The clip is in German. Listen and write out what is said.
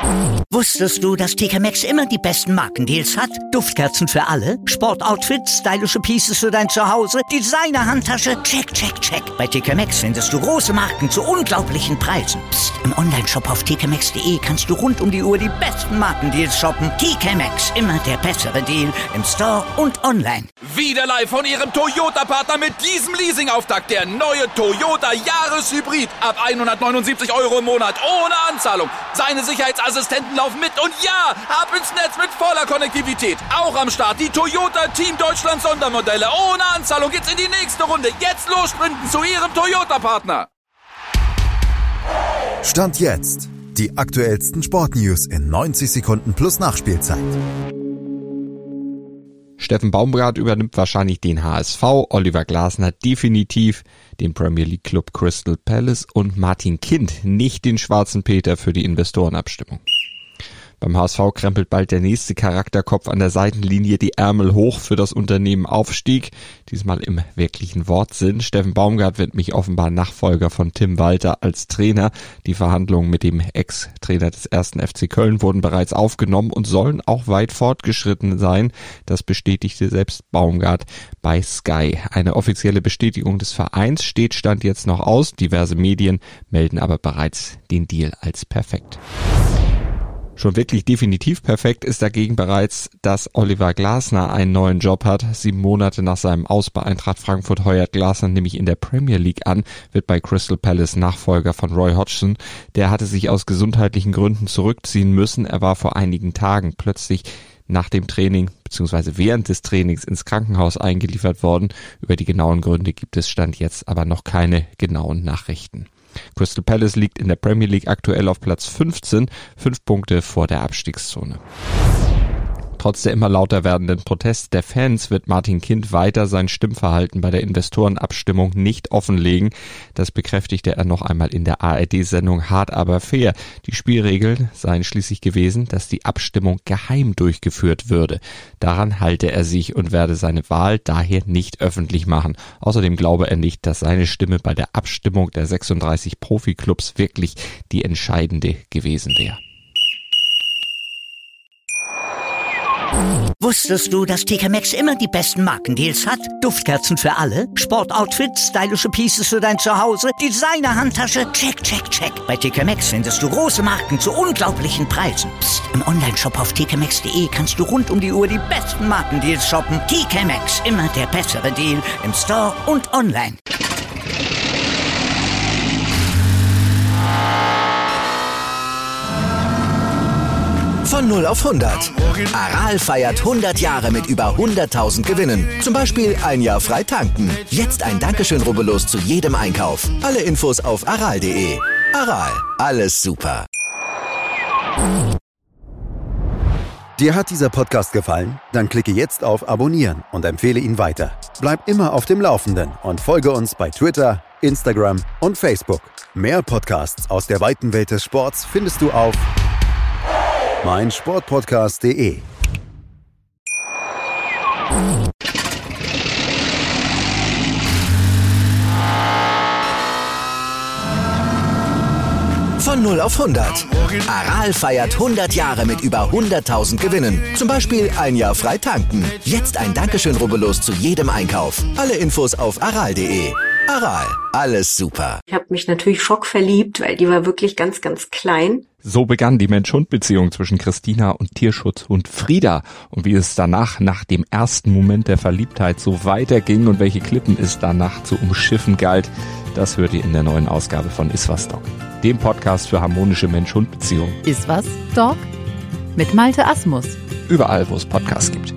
Wusstest du, dass TK Maxx immer die besten Markendeals hat? Duftkerzen für alle, Sportoutfits, stylische Pieces für dein Zuhause, Designer-Handtasche, check, check, check. Bei TK Maxx findest du große Marken zu unglaublichen Preisen. Psst. Im Onlineshop auf tkmaxx.de kannst du rund um die Uhr die besten Markendeals shoppen. TK Maxx, immer der bessere Deal im Store und online. Wieder live von Ihrem Toyota-Partner mit diesem Leasing-Auftakt. Der neue Toyota Jahreshybrid. Ab 179 € im Monat. Ohne Anzahlung. Seine Sicherheitsassistenten laufen mit. Und ja, ab ins Netz mit voller Konnektivität. Auch am Start die Toyota Team Deutschland Sondermodelle. Ohne Anzahlung geht's in die nächste Runde. Jetzt los sprinten zu Ihrem Toyota-Partner. Stand jetzt. Die aktuellsten Sportnews in 90 Sekunden plus Nachspielzeit. Steffen Baumgart übernimmt wahrscheinlich den HSV, Oliver Glasner definitiv den Premier League Club Crystal Palace und Martin Kind nicht den schwarzen Peter für die Investorenabstimmung. Beim HSV krempelt bald der nächste Charakterkopf an der Seitenlinie die Ärmel hoch für das Unternehmen Aufstieg. Diesmal im wirklichen Wortsinn. Steffen Baumgart wird mich offenbar Nachfolger von Tim Walter als Trainer. Die Verhandlungen mit dem Ex-Trainer des 1. FC Köln wurden bereits aufgenommen und sollen auch weit fortgeschritten sein. Das bestätigte selbst Baumgart bei Sky. Eine offizielle Bestätigung des Vereins steht Stand jetzt noch aus. Diverse Medien melden aber bereits den Deal als perfekt. Schon wirklich definitiv perfekt ist dagegen bereits, dass Oliver Glasner einen neuen Job hat. 7 Monate nach seinem Aus bei Eintracht Frankfurt heuert Glasner nämlich in der Premier League an, wird bei Crystal Palace Nachfolger von Roy Hodgson. Der hatte sich aus gesundheitlichen Gründen zurückziehen müssen. Er war vor einigen Tagen plötzlich nach dem Training bzw. während des Trainings ins Krankenhaus eingeliefert worden. Über die genauen Gründe gibt es Stand jetzt aber noch keine genauen Nachrichten. Crystal Palace liegt in der Premier League aktuell auf Platz 15, 5 Punkte vor der Abstiegszone. Trotz der immer lauter werdenden Proteste der Fans wird Martin Kind weiter sein Stimmverhalten bei der Investorenabstimmung nicht offenlegen. Das bekräftigte er noch einmal in der ARD-Sendung Hart aber fair. Die Spielregeln seien schließlich gewesen, dass die Abstimmung geheim durchgeführt würde. Daran halte er sich und werde seine Wahl daher nicht öffentlich machen. Außerdem glaube er nicht, dass seine Stimme bei der Abstimmung der 36 Profiklubs wirklich die entscheidende gewesen wäre. Wusstest du, dass TK Maxx immer die besten Markendeals hat? Duftkerzen für alle, Sportoutfits, stylische Pieces für dein Zuhause, Designer-Handtasche, check, check, check. Bei TK Maxx findest du große Marken zu unglaublichen Preisen. Psst. Im Onlineshop auf tkmaxx.de kannst du rund um die Uhr die besten Markendeals shoppen. TK Maxx, immer der bessere Deal im Store und online. Von 0 auf 100. Aral feiert 100 Jahre mit über 100.000 Gewinnen. Zum Beispiel ein Jahr frei tanken. Jetzt ein Dankeschön, rubbellos zu jedem Einkauf. Alle Infos auf aral.de. Aral, alles super. Dir hat dieser Podcast gefallen? Dann klicke jetzt auf Abonnieren und empfehle ihn weiter. Bleib immer auf dem Laufenden und folge uns bei Twitter, Instagram und Facebook. Mehr Podcasts aus der weiten Welt des Sports findest du auf meinsportpodcast.de. Von 0 auf 100. Aral feiert 100 Jahre mit über 100.000 Gewinnen. Zum Beispiel ein Jahr frei tanken. Jetzt ein Dankeschön, rubbellos zu jedem Einkauf. Alle Infos auf aral.de. Aral, alles super. Ich habe mich natürlich schockverliebt, weil die war wirklich ganz, ganz klein. So begann die Mensch-Hund-Beziehung zwischen Christina und Tierschutzhund Frieda. Und wie es danach, nach dem ersten Moment der Verliebtheit, so weiterging und welche Klippen es danach zu umschiffen galt, das hört ihr in der neuen Ausgabe von Iswas Dog, dem Podcast für harmonische Mensch-Hund-Beziehungen. Iswas Dog? Mit Malte Asmus. Überall, wo es Podcasts gibt.